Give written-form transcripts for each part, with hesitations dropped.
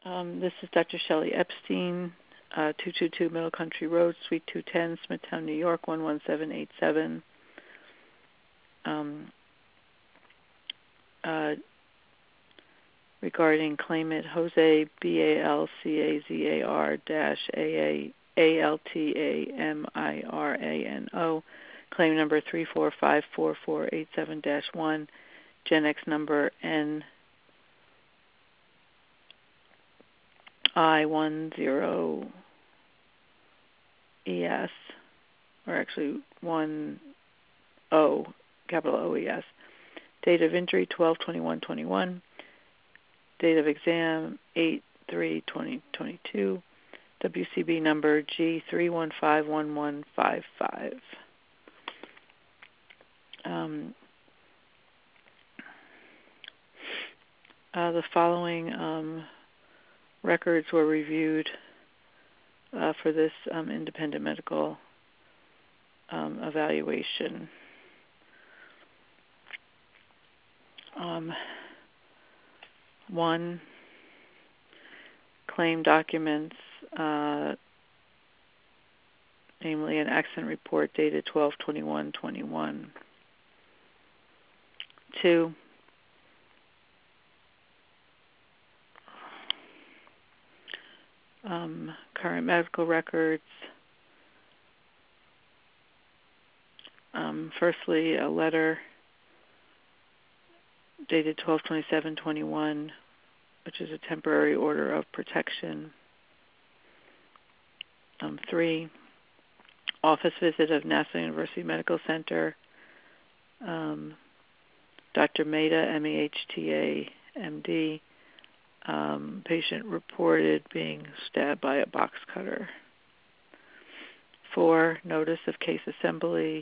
This is Dr. Shelley Epstein, 222 Middle Country Road, Suite 210, Smithtown, New York, 11787. Regarding claimant Jose Balcazar-Altamirano, claim number 3454487-1, Gen X number NI10ES, or actually 10, capital OES. Date of injury 12/21/21. Date of exam 8/3/2022. WCB number G3151155. The following records were reviewed for this independent medical evaluation. One, claim documents, namely an accident report dated 12/21/21. 2, current medical records. Firstly, a letter dated 12/27/21, which is a temporary order of protection. 3, office visit of Nassau University Medical Center. Dr. Mehta, MEHTA, MD. Patient reported being stabbed by a box cutter. 4, notice of case assembly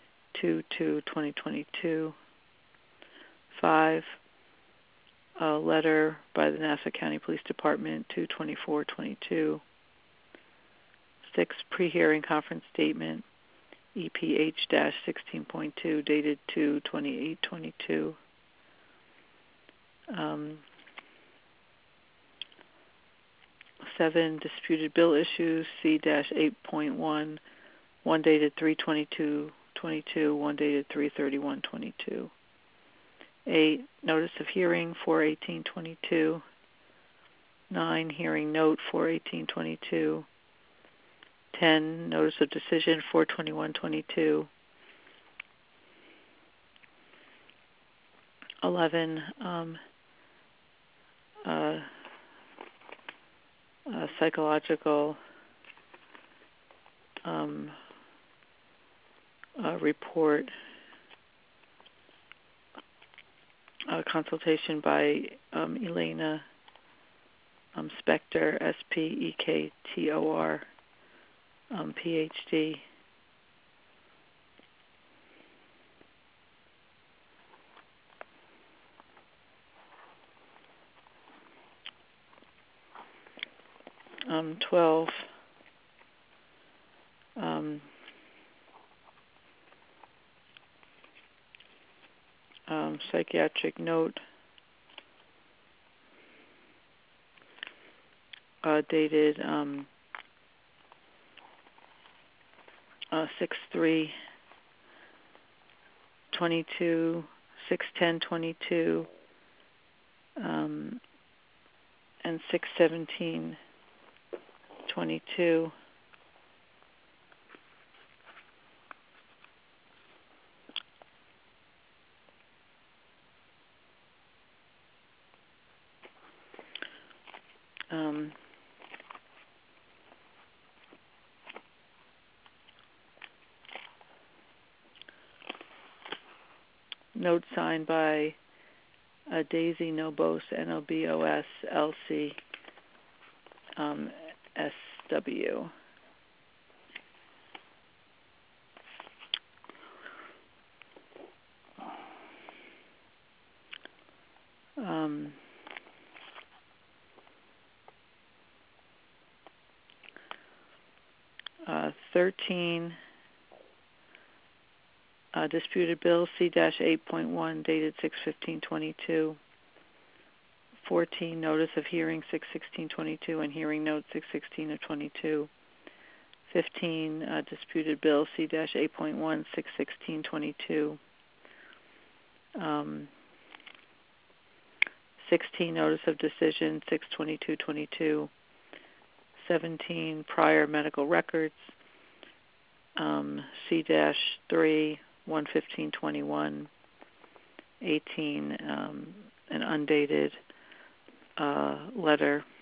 2/2/2022. 5, a letter by the Nassau County Police Department 2/24/22. 6, pre-hearing conference statement EPH-16.2 dated 2/28/22. 7, disputed bill issues C-8.1, one dated 3/22/22, one dated 3/31/22. 8, notice of hearing 4/18/22. 9, hearing note 4/18/22. 10, notice of decision 4/21/22. 11, psychological report, consultation by Elena Spector, SPEKTOR, PhD. Um, 12, psychiatric note dated 6/3/22, 6/10/22, and 6/17/22. Note signed by Daisy Nobos, Nobos, LC, SW. Um, 13, disputed bill C-8.1 dated 6/15/22. 14, notice of hearing 6/16/22 and hearing note 6/16 of 22. 15, disputed bill C-8.1 6/16/22. 16, notice of decision 6/22/22. 17, prior medical records C-3 1/15/21. 18, an undated letter